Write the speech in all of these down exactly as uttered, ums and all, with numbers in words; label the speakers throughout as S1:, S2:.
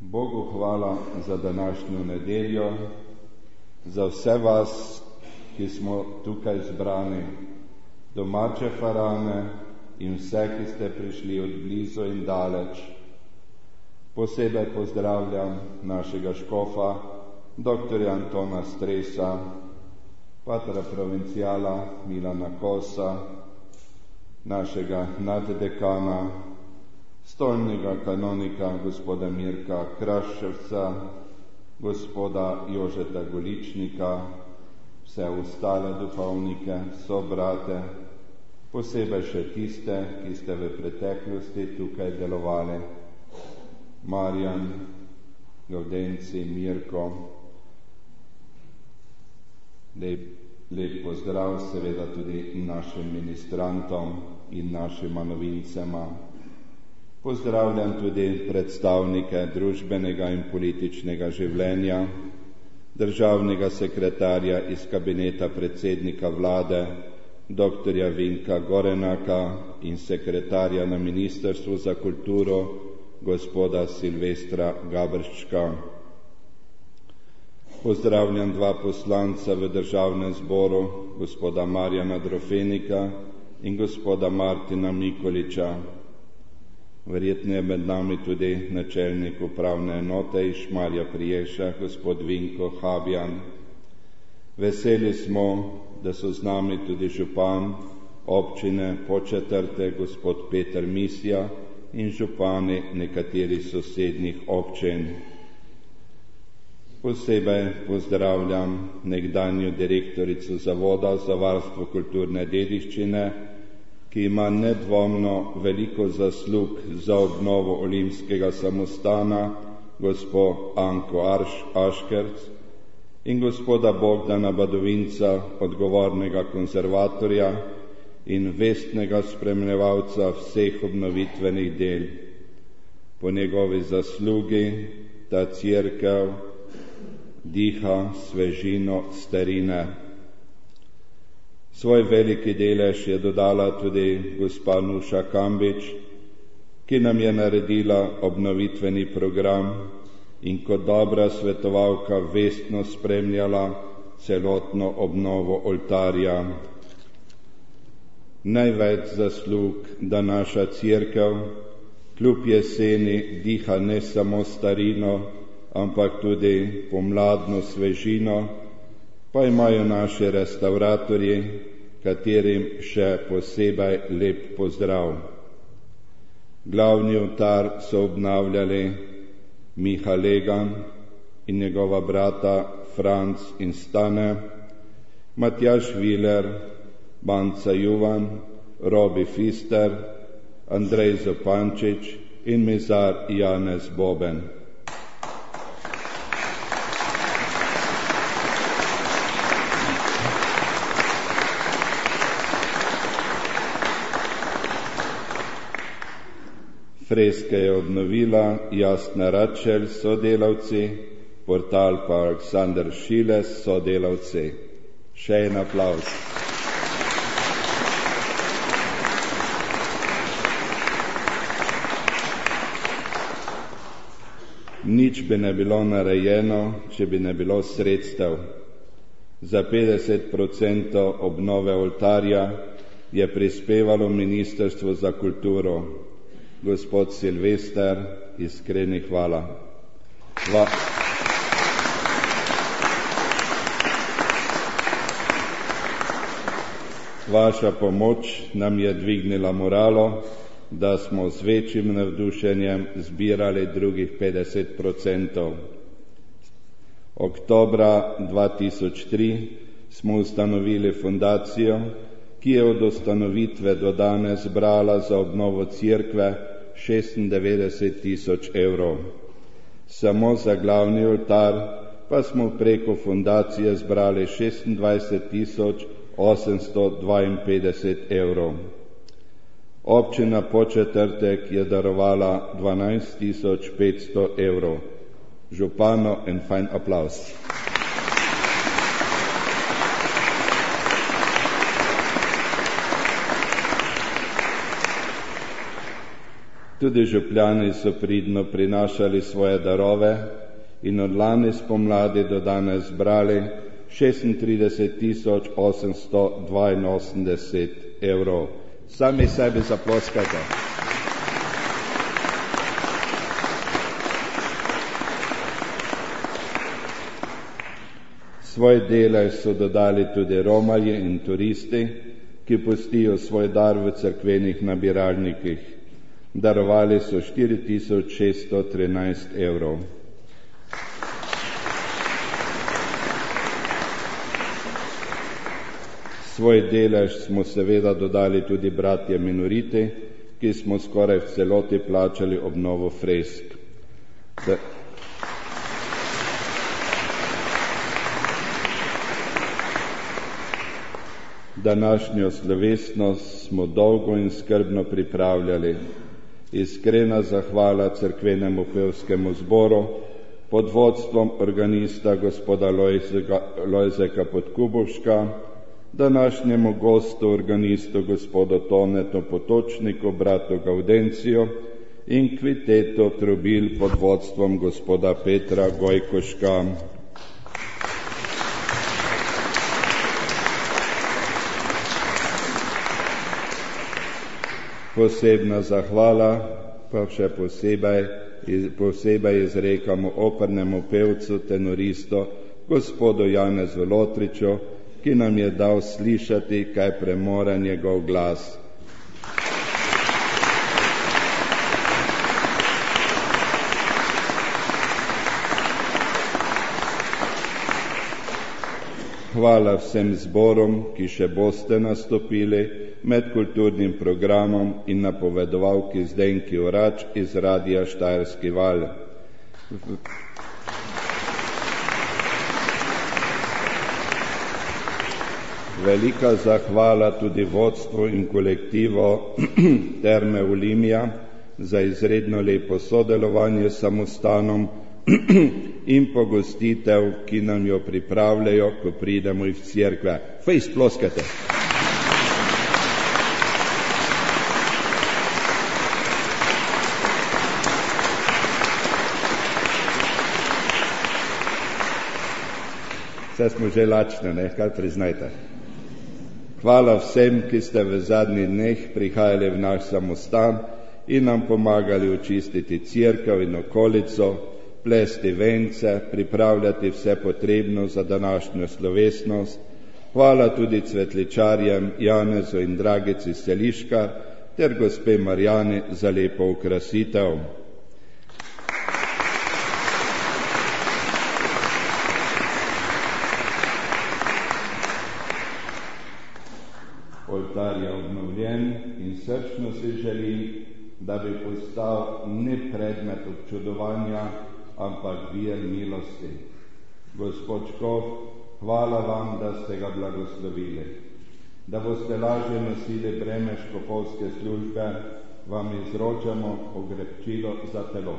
S1: Bogu hvala za današnjo nedeljo, za vse vas, ki smo tukaj zbrani, domače farane in vse, ki ste prišli od blizu in daleč. Posebej pozdravljam našega škofa, doktorja Antona Stresa, patra provincijala Milana Kosa, našega naddekana, stolnega kanonika gospoda Mirka Kraševca, gospoda Jožeta Goličnika, vse ostale duhovnike, sobrate, posebej še tiste, ki ste v preteklosti tukaj delovali. Marjan, Gavdenci, Mirko, lep, lep pozdrav seveda tudi našim ministrantom in našima novincema. Pozdravljam tudi predstavnike družbenega in političnega življenja, državnega sekretarja iz kabineta predsednika vlade, doktorja Vinka Gorenaka in sekretarja na Ministrstvu za kulturo, gospoda Silvestra Gabrščka. Pozdravljam dva poslanca v državnem zboru, gospoda Marjana Drofenika in gospoda Martina Mikoliča. Verjetno je med nami tudi načelnik upravne enote iz Šmarja pri Jelšah, gospod Vinko Habjan. Veseli smo, da so z nami tudi župan občine Podčetrtek, gospod Peter Misja, in župani nekaterih sosednjih občin. Posebej pozdravljam nekdanjo direktorico Zavoda za varstvo kulturne dediščine, ki ima nedvomno veliko zaslug za obnovo Olimskega samostana, gospod Anko Arš, Aškerc, in gospoda Bogdana Badovinca, odgovornega konzervatorja in vestnega spremljevalca vseh obnovitvenih del. Po njegovi zaslugi ta cerkev diha svežino starine. Svoj veliki delež je dodala tudi gospa Nuša Kambič, ki nam je naredila obnovitveni program in kot dobra svetovalka vestno spremljala celotno obnovo oltarja. Največ zaslug, da naša cerkev kljub jeseni diha ne samo starino, ampak tudi pomladno svežino, pa imajo naši restavratorji, katerim še posebej lep pozdrav. Glavni oltar so obnavljali Miha Legan in njegova brata Franc in Stane, Matjaž Viler, Banca Juvan, Robi Fister, Andrej Zopančič in mizar Janez Boben. Freske je obnovila Jasna Radšelj s sodelavci, portal pa Aleksandar Šile s sodelavci. Še en aplavz. Nič bi ne bilo narejeno, če bi ne bilo sredstev. Za petdeset procentov obnove oltarja je prispevalo Ministrstvo za kulturo. Gospod Silvester, iskreni hvala. Va Vaša pomoč nam je dvignila moralo, da smo z večjim navdušenjem zbirali drugih petdeset procentov. Oktobra dva tisoč tri smo ustanovili fundacijo, ki je od ustanovitve do danes zbrala za obnovo cerkve šestindevetdeset tisoč evrov. Samo za glavni oltar pa smo preko fundacije zbrali šestindvajset tisoč osemsto dvainpetdeset evrov. Občina Podčetrtek je darovala dvanajst tisoč petsto evrov. Župano en fajn aplavz. Tudi župljani so pridno prinašali svoje darove in od lani spomladi do danes zbrali šestintrideset tisoč osemsto dvainosemdeset evrov. Sami sebi zaploskajte. Svoj delež so dodali tudi romarji in turisti, ki pustijo svoj dar v cerkvenih nabiralnikih. Darovali so štiri tisoč šeststo trinajst evrov. Svoj delež smo seveda dodali tudi bratje minoriti, ki smo skoraj v celoti plačali obnovo fresk. Da Današnjo slovesnost smo dolgo in skrbno pripravljali. Iskrena zahvala cerkvenemu pevskemu zboru pod vodstvom organista gospoda Lojzeka, Lojzeka Podkubuška, današnjemu gostu organistu gospodu Tonetu Potočniku, bratu Gaudencijo in kviteto trobil pod vodstvom gospoda Petra Gojkoška. Posebna zahvala pa še posebej, posebej izrekamo opernemu pevcu, tenoristu, gospodu Janezu Lotriču, ki nam je dal slišati, kaj premore njegov glas. Hvala vsem zborom, ki še boste nastopili med kulturnim programom in napovedovalki Zdenki Orač iz Radia Štajerski val. Velika zahvala tudi vodstvu in kolektivu Terme Olimia za izredno lepo sodelovanje s samostanom in pogostitev, ki nam jo pripravljajo, ko pridemo iz cerkve. Fejs ploskate. Vse smo že lačni, ne, kar priznajte. Hvala vsem, ki ste v zadnjih dneh prihajali v naš samostan in nam pomagali očistiti cerkev in okolico, plesti vence, pripravljati vse potrebno za današnjo slovesnost. Hvala tudi cvetličarjem Janezu in Dragici Seliška ter gospe Marjani za lepo okrasitev. Oltar je obnovljen in srčno si želim, da bi postal ne predmet občudovanja, ampak vir milosti. Gospod Škof, hvala vam, da ste ga blagoslovili. Da boste lažje nosili breme škofovske službe, vam izročamo pogrebčilo za telo.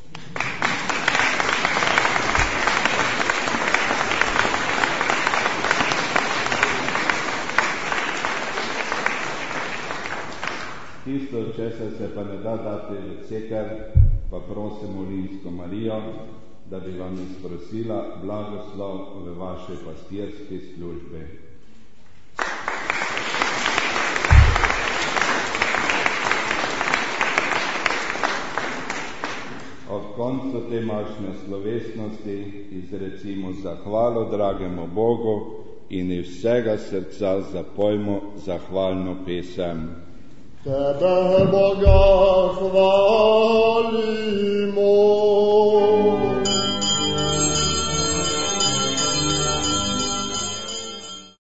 S1: Tisto, česar se pa ne da dati v ceker, pa prosimo Olimsko Marijo, da bi vam izprosila blagoslov v vaši pastirski službi. Ob koncu te mašne slovesnosti izrecimo zahvalo dragemu Bogu in iz vsega srca zapojmo zahvalno pesem.
S2: Tebe, Boga, hvalimo.